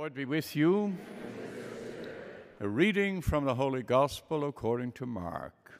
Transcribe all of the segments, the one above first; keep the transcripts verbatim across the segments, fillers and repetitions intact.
Lord be with you. A reading from the Holy Gospel according to Mark.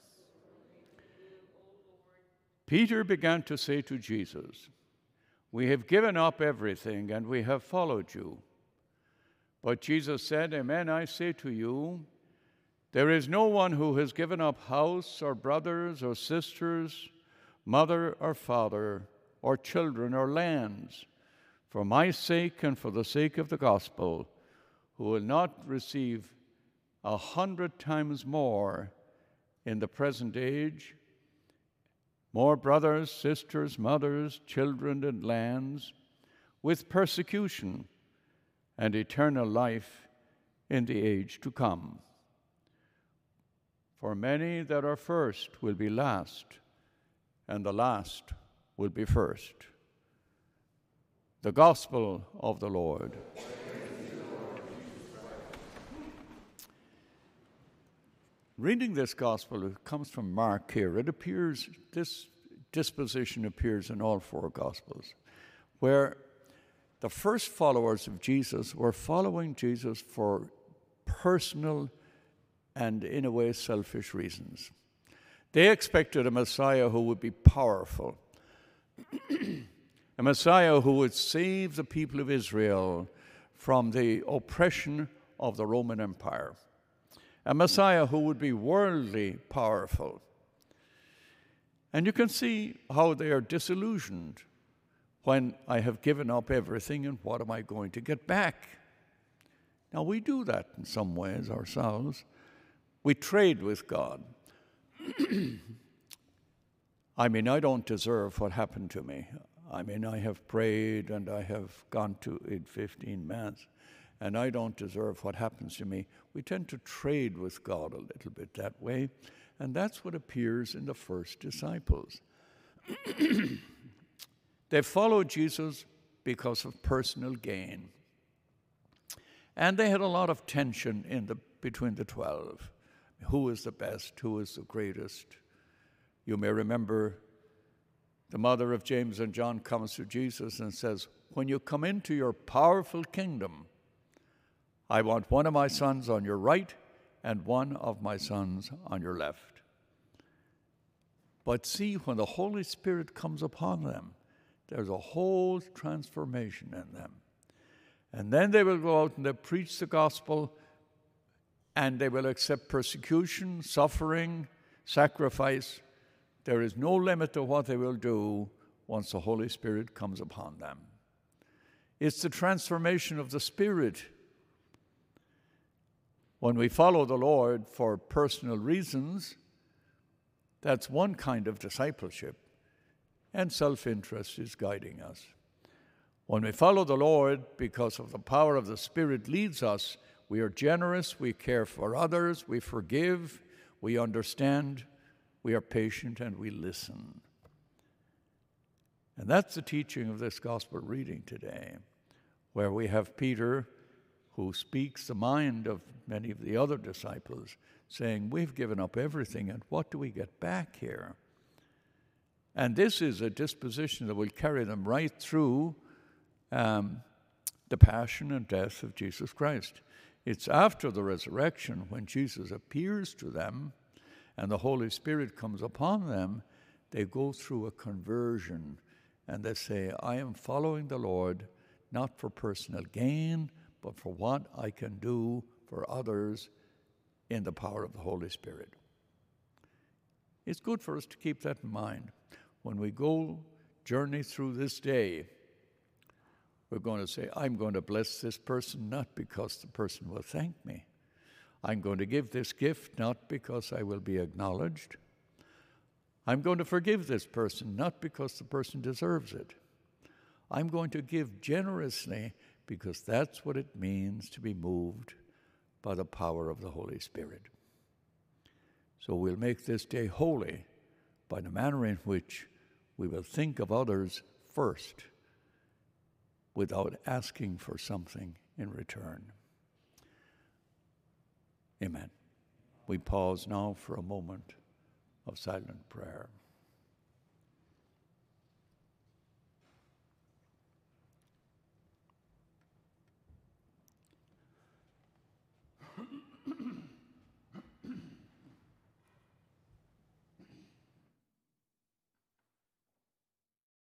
Peter began to say to Jesus, "We have given up everything and we have followed you." But Jesus said, "Amen, I say to you, there is no one who has given up house or brothers or sisters, mother or father, or children or lands, for my sake and for the sake of the gospel, who will not receive a hundred times more in the present age, more brothers, sisters, mothers, children, and lands, with persecution and eternal life in the age to come. For many that are first will be last, and the last will be first." The Gospel of the Lord. Reading this Gospel, it comes from Mark here. It appears, this disposition appears in all four Gospels, where the first followers of Jesus were following Jesus for personal and, in a way, selfish reasons. They expected a Messiah who would be powerful, a Messiah who would save the people of Israel from the oppression of the Roman Empire, a Messiah who would be worldly powerful. And you can see how they are disillusioned when I have given up everything, and what am I going to get back? Now, we do that in some ways ourselves. We trade with God. I mean, I don't deserve what happened to me. I mean, I have prayed and I have gone to it fifteen Mass, and I don't deserve what happens to me. We tend to trade with God a little bit that way, and that's what appears in the first disciples. They followed Jesus because of personal gain. And they had a lot of tension in the, between the twelve. Who is the best? Who is the greatest? You may remember the mother of James and John comes to Jesus and says, "When you come into your powerful kingdom, I want one of my sons on your right and one of my sons on your left." But see, when the Holy Spirit comes upon them, there's a whole transformation in them. And then they will go out and they preach the gospel, and they will accept persecution, suffering, sacrifice. There is no limit to what they will do once the Holy Spirit comes upon them. It's the transformation of the Spirit. When we follow the Lord for personal reasons, that's one kind of discipleship, and self-interest is guiding us. When we follow the Lord because of the power of the Spirit leads us, we are generous, we care for others, we forgive, we understand, we are patient, and we listen. And that's the teaching of this gospel reading today, where we have Peter, who speaks the mind of many of the other disciples, saying, "We've given up everything, and what do we get back here?" And this is a disposition that will carry them right through um, the passion and death of Jesus Christ. It's after the resurrection, when Jesus appears to them and the Holy Spirit comes upon them, they go through a conversion and they say, "I am following the Lord not for personal gain, but for what I can do for others in the power of the Holy Spirit." It's good for us to keep that in mind. When we go journey through this day, we're going to say, "I'm going to bless this person not because the person will thank me. I'm going to give this gift not because I will be acknowledged. I'm going to forgive this person not because the person deserves it. I'm going to give generously because that's what it means to be moved by the power of the Holy Spirit." So we'll make this day holy by the manner in which we will think of others first without asking for something in return. Amen. We pause now for a moment of silent prayer.